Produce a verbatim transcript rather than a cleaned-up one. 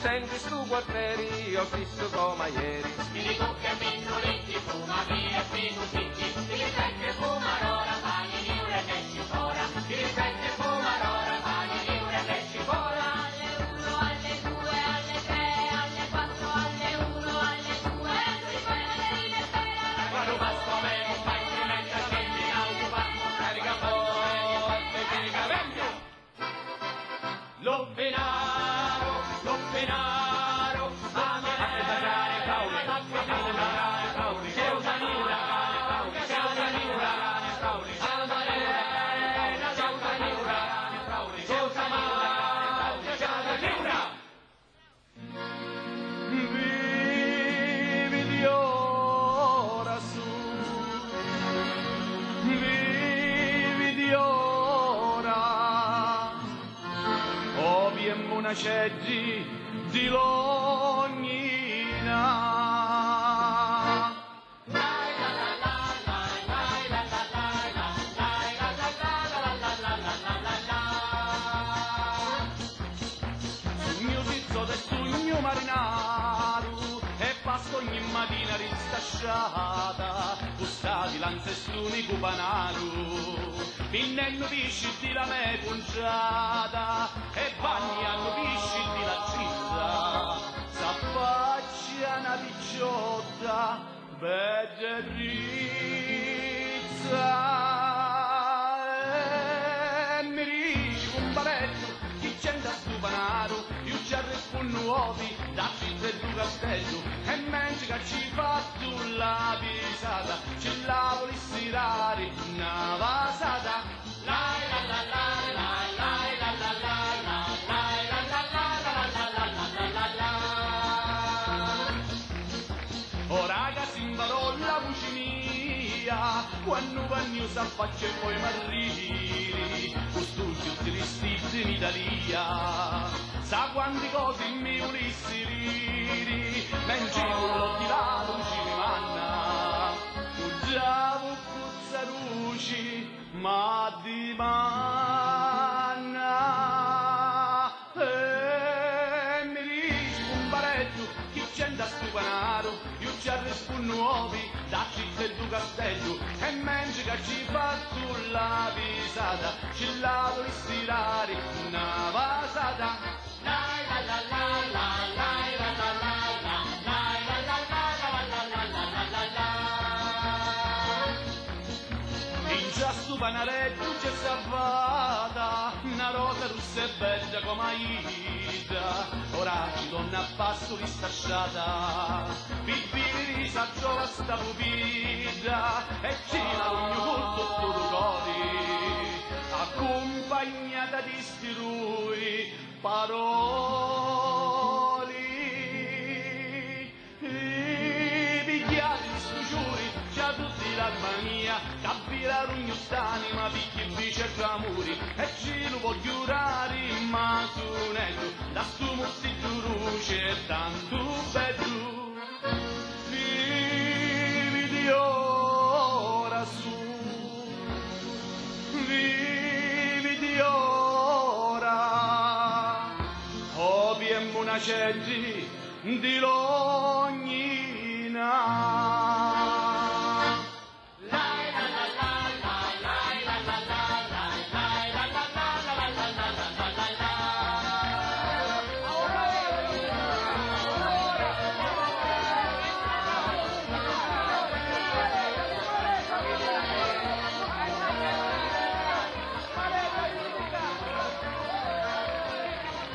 senti stu quartieri, io fisso come ieri. Mi dico che minnoletti, fuma via e fino zitti, ti rispetti e fuma l'ora, fagli di ore e esci fuori, ti rispetti e fuma l'ora, fagli di ore e esci fuori. Alle uno, alle due, alle tre, alle quattro, alle uno, alle due, si fa la marina e spera. Quando passo meno, fai strumento, scendi in auto, parco, carica forte, carica vento. Lo penaro, lo penaro, a me a mangiare caule, a mangiare caule, c'è una lira, c'è una lira, c'è una lira, c'è una lira, c'è una lira, c'è una lira. Vivi di ora su, vivi di ora, ovi e monaceggi di Lognina. Sogno zizzo del sogno marinaru e passo ogni mattina ristasciata, custati lanze stuni cupanaru, pinnenno pisci di la me punciata e bagni hanno pisci di la cizza, s'affaccia una picciotta bedrizza. E mi dice un baretto chi c'è da stupanaro, io già rispondo nuovi da cizza e du castello, e mentre che ci fa tu la pisata, ci la volissi dare una vasata. Lai la la la la lai la la la la lai la la la la la la la la la. Oh ragazzi imparò la voce mia, quando vanno s'affaccia e poi m'arrivi, questo più tristi in Italia, sa quante cose mi volissi riri, mentre l'ho tirato ci mi manna, usavo puzzaruci, ma di manna. E mi dice un baretto, chi c'è da stupanaro, io già rispondo nuovi, da città e du castello, e mentre che ci fa tu la pisata, ci la volissi dare una vasata. Lai la la la la lai la la la la lai la la la la la la la la la. In già stu panaretto c'è salvata, una rosa rossa e bella come Aida, ora ci donna a passo ristasciata, bibiri sa giova sta pupilla, e gira ogni volto tutto cori, accompagnata di stirui paroli. I bicchieri di stuciuri, già tutti l'arma mia, capire rugno st'anima, picchi bici e tramuri, e ci lo voglio giurare, ma sunetto, da stu mozzi giuruce, tanto bello. Vivi di ora su, vivi di ora, obi e monaceggi di Lognina.